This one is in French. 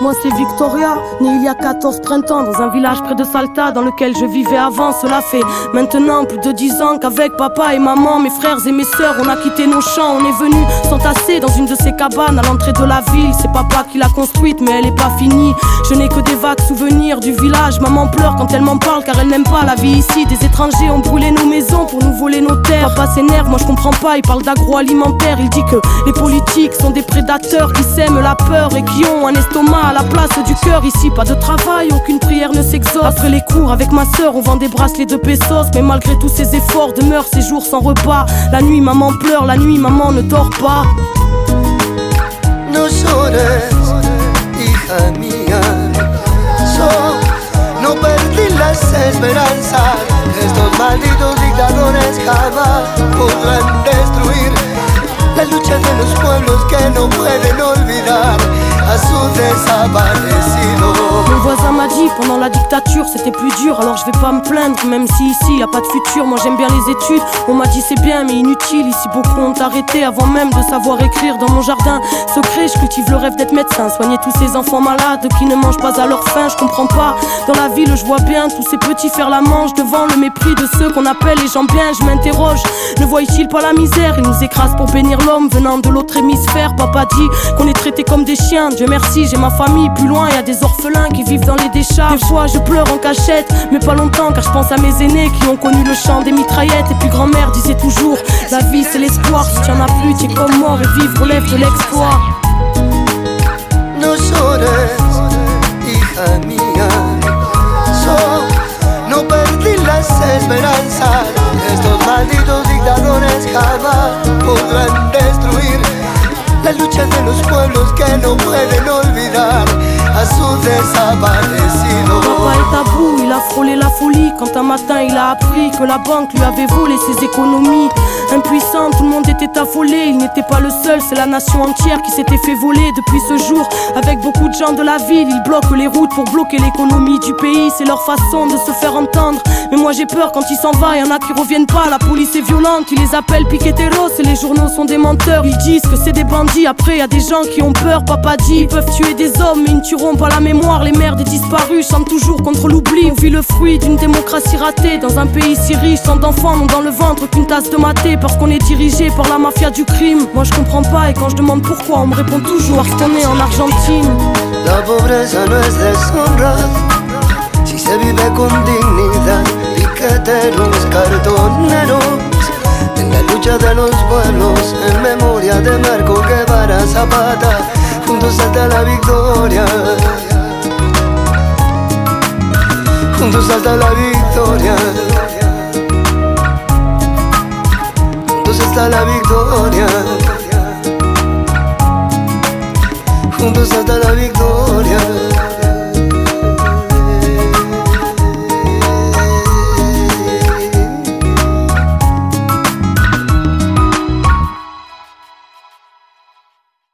Moi c'est Victoria, née il y a 14 printemps dans un village près de Salta dans lequel je vivais avant. Cela fait maintenant plus de 10 ans qu'avec papa et maman, mes frères et mes sœurs, on a quitté nos champs. On est venus s'entasser dans une de ces cabanes à l'entrée de la ville. C'est papa qui l'a construite mais elle est pas finie. Je n'ai que des vagues souvenirs du village. Maman pleure quand elle m'en parle car elle n'aime pas la vie ici. Des étrangers ont brûlé nos maisons pour nous voler nos terres. Papa s'énerve, moi je comprends pas, il parle d'agroalimentaire. Il dit que les politiques sont des prédateurs qui sèment la peur et qui ont un estomac à la place du cœur. Ici pas de travail, aucune prière ne s'exauce. Après les cours avec ma sœur on vend des bracelets de pesos. Mais malgré tous ces efforts demeurent ces jours sans repas. La nuit maman pleure, la nuit maman ne dort pas. No llores, hija mía. No perdí las esperanzas. Estos malditos dictadores jamás podrán destruir la lucha de los pueblos que no pueden olvidar a su desaparecido. Mon voisin m'a dit pendant la dictature c'était plus dur. Alors je vais pas me plaindre même si ici y a pas de futur. Moi j'aime bien les études, on m'a dit c'est bien mais inutile. Ici beaucoup ont arrêté avant même de savoir écrire. Dans mon jardin secret je cultive le rêve d'être médecin. Soigner tous ces enfants malades qui ne mangent pas à leur faim. Je comprends pas, dans la ville je vois bien tous ces petits faire la manche devant le mépris de ceux qu'on appelle les gens bien. Je m'interroge, ne voient-ils pas la misère? Ils nous écrasent pour bénir l'homme venant de l'autre hémisphère. Papa dit qu'on est traités comme des chiens. Dieu merci j'ai ma famille, plus loin y a des orphelins qui vivent dans les décharges. Des fois je pleure en cachette, mais pas longtemps car je pense à mes aînés qui ont connu le chant des mitraillettes. Et puis grand-mère disait toujours, la vie c'est l'espoir. Si tu en as plus, tu es comme mort et vivre relève de l'exploit. No llores, hija mía. No perdí las esperanzas. Estos malditos dictadores jamás podrán destruir la lucha de los pueblos que no pueden olvidar a su desaparecido. Papa est à bout, il a frôlé la folie quand un matin il a appris que la banque lui avait volé ses économies. Impuissant, tout le monde était affolé. Il n'était pas le seul, c'est la nation entière qui s'était fait voler. Depuis ce jour, avec beaucoup de gens de la ville, ils bloquent les routes pour bloquer l'économie du pays. C'est leur façon de se faire entendre. Mais moi j'ai peur quand il s'en va, y'en a qui reviennent pas. La police est violente, ils les appellent piqueteros. Et les journaux sont des menteurs, ils disent que c'est des bandits. Après y a des gens qui ont peur, papa dit ils peuvent tuer des hommes mais ils ne tueront pas la mémoire. Les mères des disparus chantent toujours contre l'oubli. On vit le fruit d'une démocratie ratée dans un pays si riche. Tant d'enfants n'ont dans le ventre qu'une tasse de maté parce qu'on est dirigé par la mafia du crime. Moi je comprends pas et quand je demande pourquoi on me répond toujours parce qu'on est en Argentine. La pobreza no es deshonra si se vive con dignidad. Piqueteros, cartoneros en la lucha de los pueblos, en memoria de Marco Guevara Zapata, juntos hasta la victoria, juntos hasta la victoria, juntos hasta la victoria, juntos hasta la victoria.